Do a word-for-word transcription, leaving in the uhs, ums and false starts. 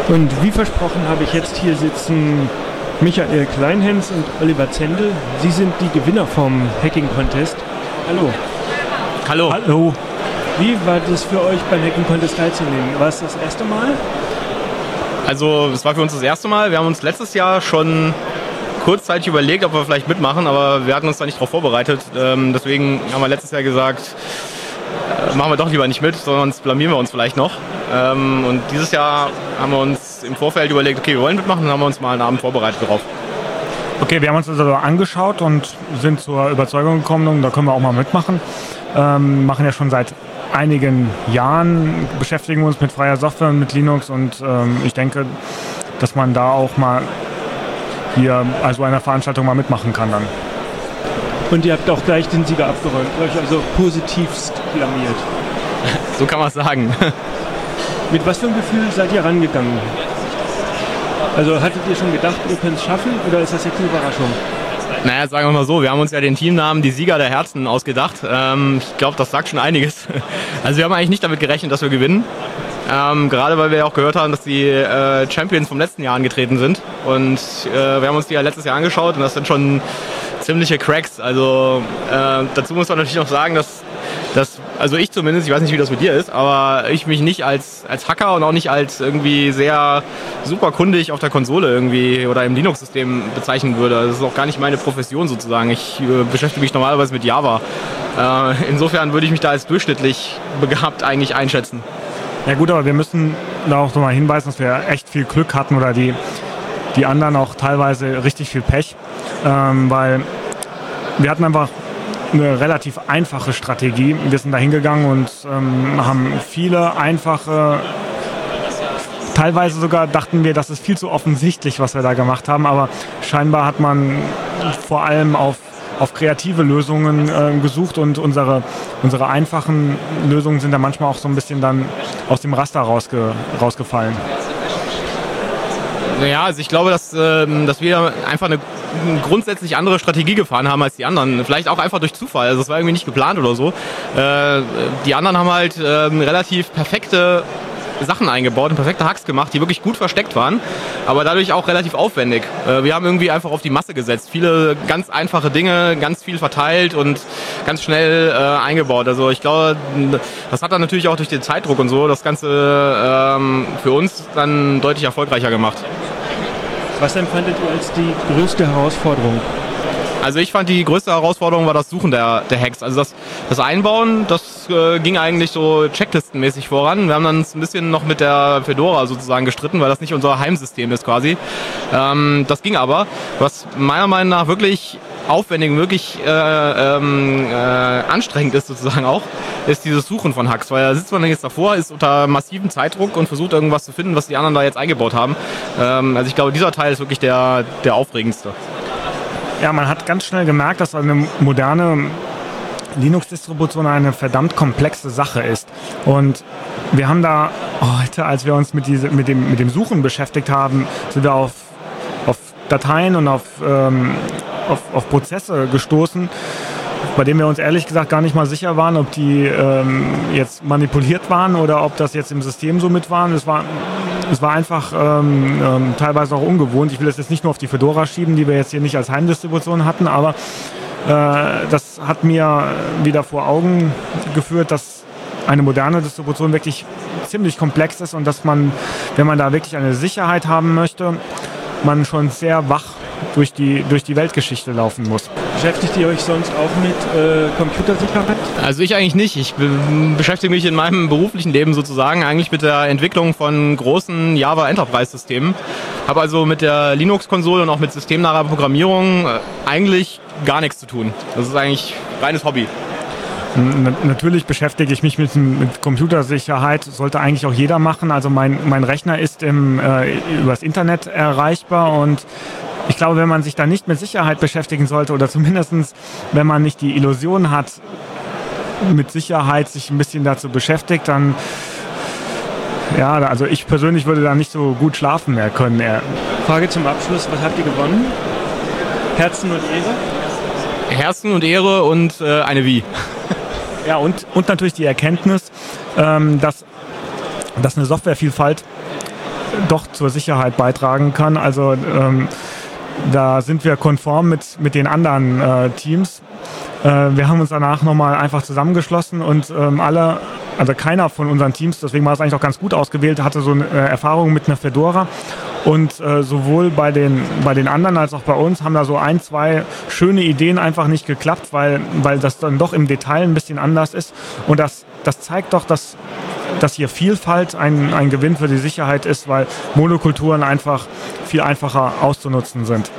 Und wie versprochen habe ich jetzt hier sitzen Michael Kleinhens und Oliver Zendel. Sie sind die Gewinner vom Hacking Contest. Hallo. Hallo. Hallo. Wie war das für euch beim Hacking Contest teilzunehmen? War es das erste Mal? Also es war für uns das erste Mal. Wir haben uns letztes Jahr schon kurzzeitig überlegt, ob wir vielleicht mitmachen, aber wir hatten uns da nicht darauf vorbereitet. Ähm, deswegen haben wir letztes Jahr gesagt, äh, machen wir doch lieber nicht mit, sonst blamieren wir uns vielleicht noch. Ähm, und dieses Jahr haben wir uns im Vorfeld überlegt, okay, wir wollen mitmachen, dann haben wir uns mal einen Abend vorbereitet darauf. Okay, wir haben uns das also angeschaut und sind zur Überzeugung gekommen, da können wir auch mal mitmachen. Ähm, machen ja schon seit einigen Jahren, beschäftigen wir uns mit freier Software und mit Linux und ähm, ich denke, dass man da auch mal hier also einer Veranstaltung mal mitmachen kann dann. Und ihr habt auch gleich den Sieger abgeräumt, euch also positivst blamiert. So kann man es sagen. Mit was für einem Gefühl seid ihr rangegangen? Also hattet ihr schon gedacht, ihr könnt es schaffen oder ist das jetzt eine Überraschung? Naja, sagen wir mal so, wir haben uns ja den Teamnamen die Sieger der Herzen ausgedacht. Ähm, ich glaube, das sagt schon einiges. Also wir haben eigentlich nicht damit gerechnet, dass wir gewinnen. Ähm, gerade weil wir ja auch gehört haben, dass die äh, Champions vom letzten Jahr angetreten sind. Und äh, wir haben uns die ja letztes Jahr angeschaut und das sind schon ziemliche Cracks. Also äh, dazu muss man natürlich noch sagen, dass, dass, also ich zumindest, ich weiß nicht, wie das mit dir ist, aber ich mich nicht als, als Hacker und auch nicht als irgendwie sehr super kundig auf der Konsole irgendwie oder im Linux-System bezeichnen würde. Das ist auch gar nicht meine Profession sozusagen. Ich äh, beschäftige mich normalerweise mit Java. Äh, insofern würde ich mich da als durchschnittlich begabt eigentlich einschätzen. Ja gut, aber wir müssen da auch nochmal hinweisen, dass wir echt viel Glück hatten oder die, die anderen auch teilweise richtig viel Pech, ähm, weil wir hatten einfach eine relativ einfache Strategie. Wir sind da hingegangen und ähm, haben viele einfache, teilweise sogar dachten wir, das ist viel zu offensichtlich, was wir da gemacht haben, aber scheinbar hat man vor allem auf auf kreative Lösungen äh, gesucht und unsere, unsere einfachen Lösungen sind da manchmal auch so ein bisschen dann aus dem Raster rausge, rausgefallen. Naja, also ich glaube, dass, ähm, dass wir einfach eine grundsätzlich andere Strategie gefahren haben als die anderen. Vielleicht auch einfach durch Zufall. Also es war irgendwie nicht geplant oder so. Äh, die anderen haben halt äh, relativ perfekte Sachen eingebaut und perfekte Hacks gemacht, die wirklich gut versteckt waren, aber dadurch auch relativ aufwendig. Wir haben irgendwie einfach auf die Masse gesetzt. Viele ganz einfache Dinge, ganz viel verteilt und ganz schnell äh, eingebaut. Also ich glaube, das hat dann natürlich auch durch den Zeitdruck und so das Ganze ähm, für uns dann deutlich erfolgreicher gemacht. Was empfandet ihr als die größte Herausforderung? Also ich fand, die größte Herausforderung war das Suchen der, der Hacks. Also das, das Einbauen, das äh, ging eigentlich so checklistenmäßig voran. Wir haben dann ein bisschen noch mit der Fedora sozusagen gestritten, weil das nicht unser Heimsystem ist quasi. Ähm, das ging aber. Was meiner Meinung nach wirklich aufwendig, wirklich äh, ähm, äh, anstrengend ist sozusagen auch, ist dieses Suchen von Hacks. Weil da sitzt man dann jetzt davor, ist unter massivem Zeitdruck und versucht irgendwas zu finden, was die anderen da jetzt eingebaut haben. Ähm, also ich glaube, dieser Teil ist wirklich der, der aufregendste. Ja, man hat ganz schnell gemerkt, dass eine moderne Linux-Distribution eine verdammt komplexe Sache ist. Und wir haben da heute, als wir uns mit, diese, mit, dem, mit dem Suchen beschäftigt haben, sind wir auf, auf Dateien und auf, ähm, auf, auf Prozesse gestoßen, bei denen wir uns ehrlich gesagt gar nicht mal sicher waren, ob die ähm, jetzt manipuliert waren oder ob das jetzt im System so mit waren. Es war, es war einfach ähm, ähm, teilweise auch ungewohnt. Ich will das jetzt nicht nur auf die Fedora schieben, die wir jetzt hier nicht als Heimdistribution hatten, aber äh, das hat mir wieder vor Augen geführt, dass eine moderne Distribution wirklich ziemlich komplex ist und dass man, wenn man da wirklich eine Sicherheit haben möchte, man schon sehr wach durch die, durch die Weltgeschichte laufen muss. Beschäftigt ihr euch sonst auch mit äh, Computersicherheit? Also ich eigentlich nicht. Ich be- beschäftige mich in meinem beruflichen Leben sozusagen eigentlich mit der Entwicklung von großen Java Enterprise Systemen. Habe also mit der Linux-Konsole und auch mit systemnaher Programmierung äh, eigentlich gar nichts zu tun. Das ist eigentlich reines Hobby. Natürlich beschäftige ich mich mit, mit Computersicherheit, sollte eigentlich auch jeder machen. Also mein, mein Rechner ist im, äh, übers Internet erreichbar und ich glaube, wenn man sich da nicht mit Sicherheit beschäftigen sollte oder zumindest wenn man nicht die Illusion hat, mit Sicherheit sich ein bisschen dazu beschäftigt, dann ja, also ich persönlich würde da nicht so gut schlafen mehr können. Frage zum Abschluss, was habt ihr gewonnen? Herzen und Ehre? Herzen und Ehre und äh, eine Wie. Ja, und, und natürlich die Erkenntnis, ähm, dass, dass eine Softwarevielfalt doch zur Sicherheit beitragen kann. Also ähm, da sind wir konform mit, mit den anderen äh, Teams. Äh, wir haben uns danach nochmal einfach zusammengeschlossen und ähm, alle, also keiner von unseren Teams, deswegen war es eigentlich auch ganz gut ausgewählt, hatte so eine äh, Erfahrung mit einer Fedora. Und äh, sowohl bei den, bei den anderen als auch bei uns haben da so ein, zwei schöne Ideen einfach nicht geklappt, weil, weil das dann doch im Detail ein bisschen anders ist. Und das, das zeigt doch, dass, dass hier Vielfalt ein, ein Gewinn für die Sicherheit ist, weil Monokulturen einfach viel einfacher auszunutzen sind.